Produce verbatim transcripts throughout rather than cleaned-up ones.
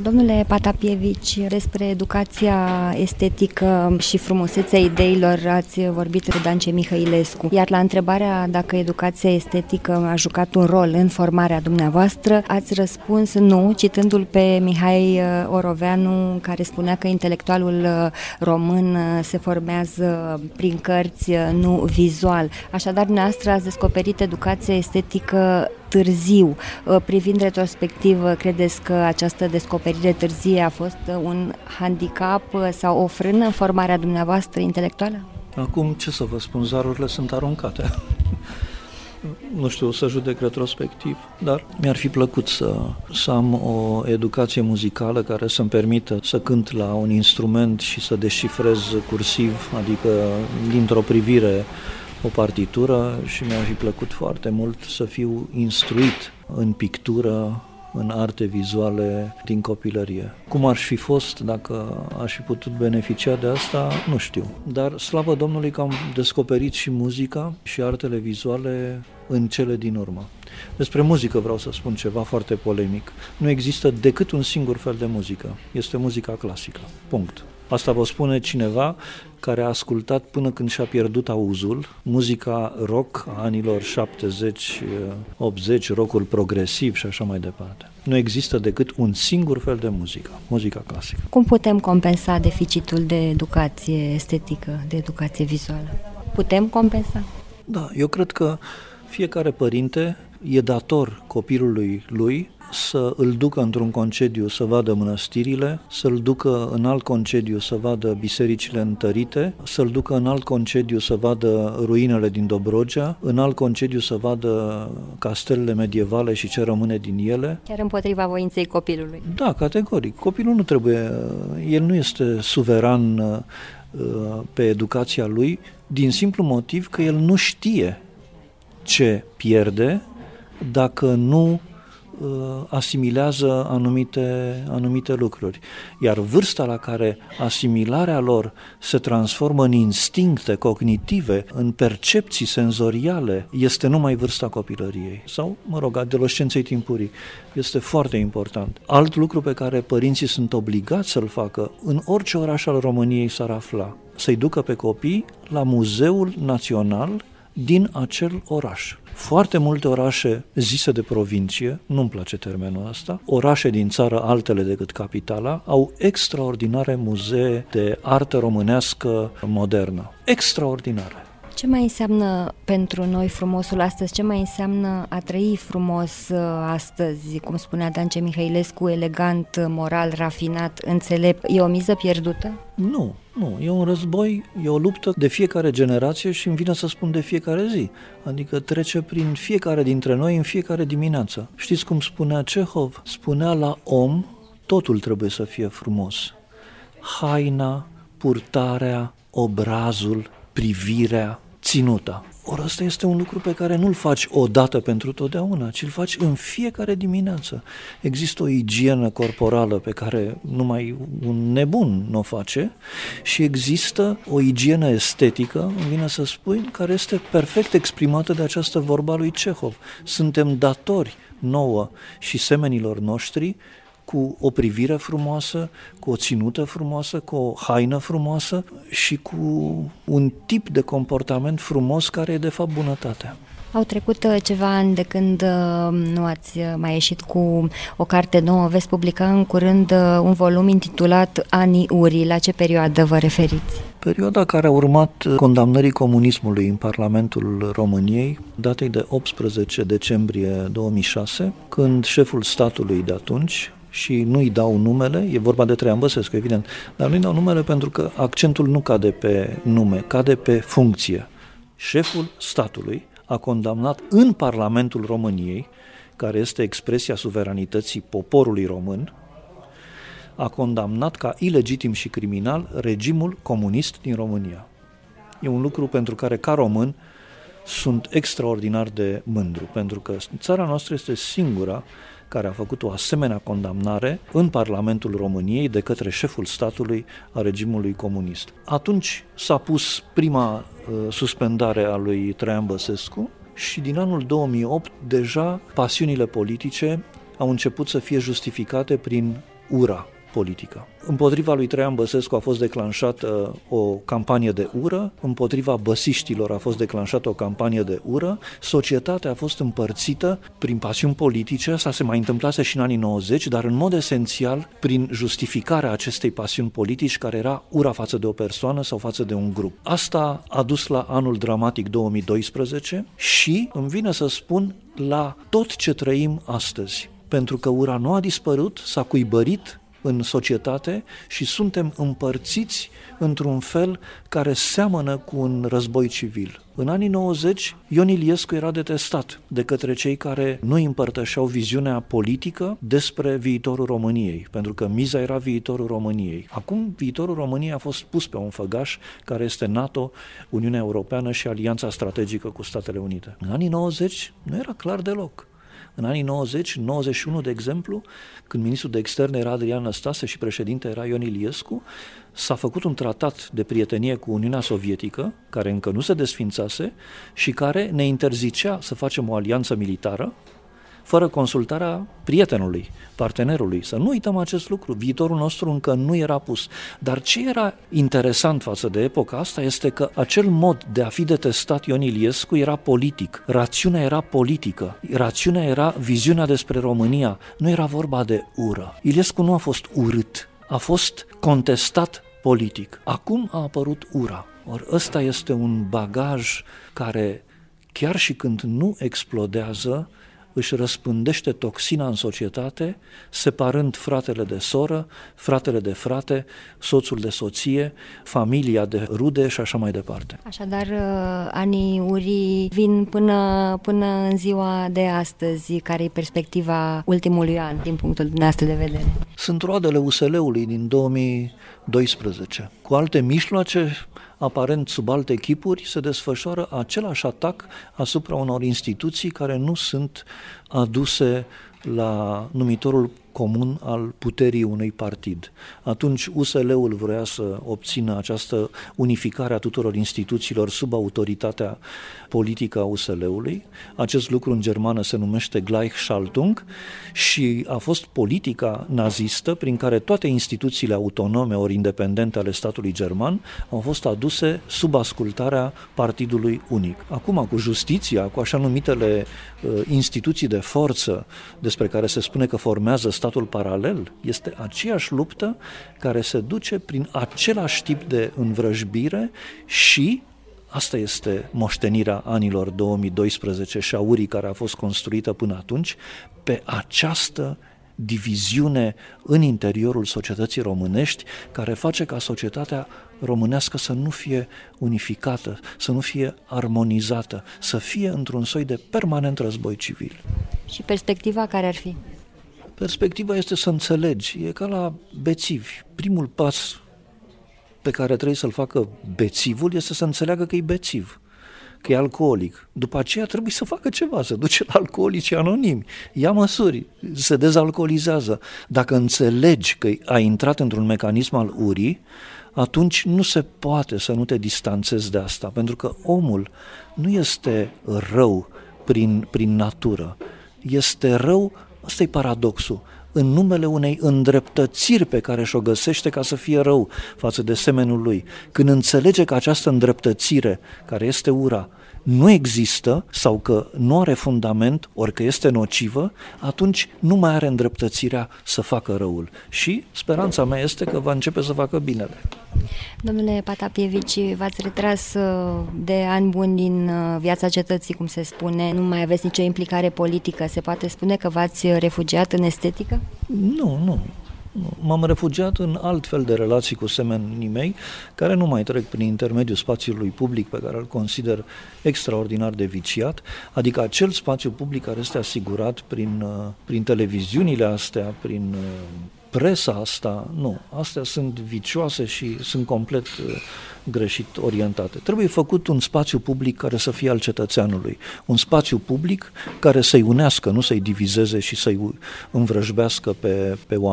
Domnule Patapievici, despre educația estetică și frumusețea ideilor ați vorbit cu Dancea Mihailescu, iar la întrebarea dacă educația estetică a jucat un rol în formarea dumneavoastră, ați răspuns nu, citându-l pe Mihai Oroveanu, care spunea că intelectualul român se formează prin cărți, nu vizual. Așadar, dumneavoastră ați descoperit educația estetică târziu. Privind retrospectiv, credeți că această descoperire târzie a fost un handicap sau o frână în formarea dumneavoastră intelectuală? Acum, ce să vă spun, zarurile sunt aruncate. Nu știu, o să judec retrospectiv, dar mi-ar fi plăcut să, să am o educație muzicală care să-mi permită să cânt la un instrument și să descifrez cursiv, adică dintr-o privire o partitură, și mi-ar fi plăcut foarte mult să fiu instruit în pictură, în arte vizuale din copilărie. Cum aș fi fost dacă aș fi putut beneficia de asta, nu știu. Dar slavă Domnului că am descoperit și muzica și artele vizuale în cele din urmă. Despre muzică vreau să spun ceva foarte polemic. Nu există decât un singur fel de muzică. Este muzica clasică. Punct. Asta vă spune cineva care a ascultat până când și-a pierdut auzul muzica rock a anilor șaptezeci optzeci, rockul progresiv și așa mai departe. Nu există decât un singur fel de muzică, muzica clasică. Cum putem compensa deficitul de educație estetică, de educație vizuală? Putem compensa? Da, eu cred că fiecare părinte e dator copilului lui să îl ducă într-un concediu să vadă mănăstirile, să-l ducă în alt concediu să vadă bisericile întărite, să-l ducă în alt concediu să vadă ruinele din Dobrogea, în alt concediu să vadă castelele medievale și ce rămâne din ele. Chiar împotriva voinței copilului. Da, categoric. Copilul nu trebuie, el nu este suveran pe educația lui, din simplu motiv că el nu știe ce pierde dacă nu asimilează anumite, anumite lucruri. Iar vârsta la care asimilarea lor se transformă în instincte cognitive, în percepții senzoriale, este numai vârsta copilăriei sau, mă rog, adolescenței timpurii. Este foarte important. Alt lucru pe care părinții sunt obligați să-l facă în orice oraș al României s-ar afla, să-i ducă pe copii la Muzeul Național din acel oraș. Foarte multe orașe zise de provincie, nu-mi place termenul ăsta, orașe din țară altele decât capitala, au extraordinare muzee de artă românească modernă. Extraordinare. Ce mai înseamnă pentru noi frumosul astăzi? Ce mai înseamnă a trăi frumos astăzi? Cum spunea Dancea Mihailescu, elegant, moral, rafinat, înțelept. E o miză pierdută? Nu, nu. E un război, e o luptă de fiecare generație și îmi vine să spun de fiecare zi. Adică trece prin fiecare dintre noi în fiecare dimineață. Știți cum spunea Cehov? Spunea la om, totul trebuie să fie frumos. Haina, purtarea, obrazul, privirea, ținuta. Ori ăsta este un lucru pe care nu-l faci odată pentru totdeauna, ci îl faci în fiecare dimineață. Există o igienă corporală pe care numai un nebun nu o face și există o igienă estetică, îmi vine să spun, care este perfect exprimată de această vorba lui Cehov. Suntem datori nouă și semenilor noștri cu o privire frumoasă, cu o ținută frumoasă, cu o haină frumoasă și cu un tip de comportament frumos care e de fapt bunătatea. Au trecut ceva ani de când nu ați mai ieșit cu o carte nouă, veți publica în curând un volum intitulat Anii Urii. La ce perioadă vă referiți? Perioada care a urmat condamnării comunismului în Parlamentul României, datei de optsprezece decembrie două mii șase, când șeful statului de atunci, și nu-i dau numele, e vorba de Traian Băsescu, evident, dar nu-i dau numele pentru că accentul nu cade pe nume, cade pe funcție. Șeful statului a condamnat în Parlamentul României, care este expresia suveranității poporului român, a condamnat ca ilegitim și criminal regimul comunist din România. E un lucru pentru care, ca român, sunt extraordinar de mândru, pentru că țara noastră este singura care a făcut o asemenea condamnare în Parlamentul României de către șeful statului a regimului comunist. Atunci s-a pus prima uh, suspendare a lui Traian Băsescu și din anul două mii opt deja pasiunile politice au început să fie justificate prin ura politică. Împotriva lui Traian Băsescu a fost declanșată o campanie de ură, împotriva băsiștilor a fost declanșată o campanie de ură, societatea a fost împărțită prin pasiuni politice, asta se mai întâmplase și în anii nouăzeci, dar în mod esențial prin justificarea acestei pasiuni politici, care era ura față de o persoană sau față de un grup. Asta a dus la anul dramatic două mii doisprezece și îmi vine să spun la tot ce trăim astăzi, pentru că ura nu a dispărut, s-a cuibărit în societate și suntem împărțiți într-un fel care seamănă cu un război civil. În anii nouăzeci, Ion Iliescu era detestat de către cei care nu împărtășeau viziunea politică despre viitorul României, pentru că miza era viitorul României. Acum viitorul României a fost pus pe un făgaș care este NATO, Uniunea Europeană și Alianța Strategică cu Statele Unite. În anii nouăzeci nu era clar deloc. În anii nouăzeci, nouăzeci și unu, de exemplu, când ministrul de externe era Adrian Năstase și președinte era Ion Iliescu, s-a făcut un tratat de prietenie cu Uniunea Sovietică, care încă nu se desfințase și care ne interzicea să facem o alianță militară fără consultarea prietenului, partenerului. Să nu uităm acest lucru. Viitorul nostru încă nu era pus. Dar ce era interesant față de epoca asta este că acel mod de a fi detestat Ion Iliescu era politic. Rațiunea era politică. Rațiunea era viziunea despre România. Nu era vorba de ură. Iliescu nu a fost urât. A fost contestat politic. Acum a apărut ura. Or, ăsta este un bagaj care, chiar și când nu explodează, își răspândește toxina în societate, separând fratele de soră, fratele de frate, soțul de soție, familia de rude și așa mai departe. Așadar, anii urii vin până, până în ziua de astăzi. Care e perspectiva ultimului an, din punctul dumneavoastră de vedere? Sunt roadele U S L-ului din două mii doisprezece. Cu alte mijloace, aparent sub alte chipuri, se desfășoară același atac asupra unor instituții care nu sunt aduse la numitorul comun al puterii unui partid. Atunci U S L-ul vrea să obțină această unificare a tuturor instituțiilor sub autoritatea politică a U S L-ului. Acest lucru în germană se numește Gleichschaltung și a fost politica nazistă prin care toate instituțiile autonome ori independente ale statului german au fost aduse sub ascultarea partidului unic. Acum, cu justiția, cu așa numitele uh, instituții de forță despre care se spune că formează statul paralel, este aceeași luptă care se duce prin același tip de învrăjbire și asta este moștenirea anilor două mii doisprezece și a urii care a fost construită până atunci, pe această diviziune în interiorul societății românești, care face ca societatea românească să nu fie unificată, să nu fie armonizată, să fie într-un soi de permanent război civil. Și perspectiva care ar fi? Perspectiva este să înțelegi, e ca la bețivi. Primul pas pe care trebuie să-l facă bețivul este să înțeleagă că e bețiv, că e alcoolic. După aceea trebuie să facă ceva, să duce la alcoolicii anonimi, ia măsuri, se dezalcoolizează. Dacă înțelegi că ai intrat într-un mecanism al urii, atunci nu se poate să nu te distanțezi de asta, pentru că omul nu este rău prin, prin natură, este rău, ăsta e paradoxul, în numele unei îndreptățiri pe care și-o găsește ca să fie rău față de semenul lui. Când înțelege că această îndreptățire, care este ura, nu există sau că nu are fundament, ori că este nocivă, atunci nu mai are îndreptățirea să facă răul. Și speranța mea este că va începe să facă binele. Domnule Patapievici, v-ați retras de ani buni din viața cetății, cum se spune, nu mai aveți nicio implicare politică. Se poate spune că v-ați refugiat în estetică? Nu, nu. M-am refugiat în alt fel de relații cu semenii mei, care nu mai trec prin intermediul spațiului public pe care îl consider extraordinar de viciat, adică acel spațiu public care este asigurat prin, prin televiziunile astea, prin presa asta. Nu, astea sunt vicioase și sunt complet greșit orientate. Trebuie făcut un spațiu public care să fie al cetățeanului, un spațiu public care să-i unească, nu să-i divizeze și să-i învrăjbească pe, pe oameni.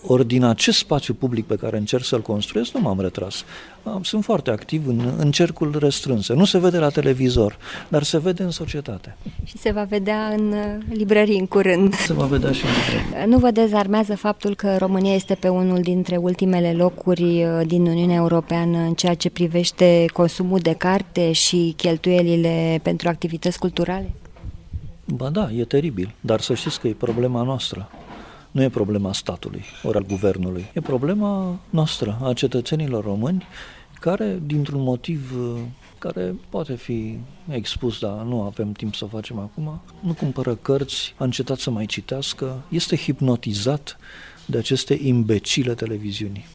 Ori din acest spațiu public pe care încerc să-l construiesc, nu m-am retras. Sunt foarte activ în, în cercul restrânse. Nu se vede la televizor, dar se vede în societate. Și se va vedea în librării în curând. Se va vedea și în librării. Nu vă dezarmează faptul că România este pe unul dintre ultimele locuri din Uniunea Europeană în ceea ce privește consumul de carte și cheltuielile pentru activități culturale? Ba da, e teribil, dar să știți că e problema noastră. Nu e problema statului, ori al guvernului. E problema noastră, a cetățenilor români, care, dintr-un motiv care poate fi expus, dar nu avem timp să o facem acum, nu cumpără cărți, a încetat să mai citească, este hipnotizat de aceste imbecile televiziunii.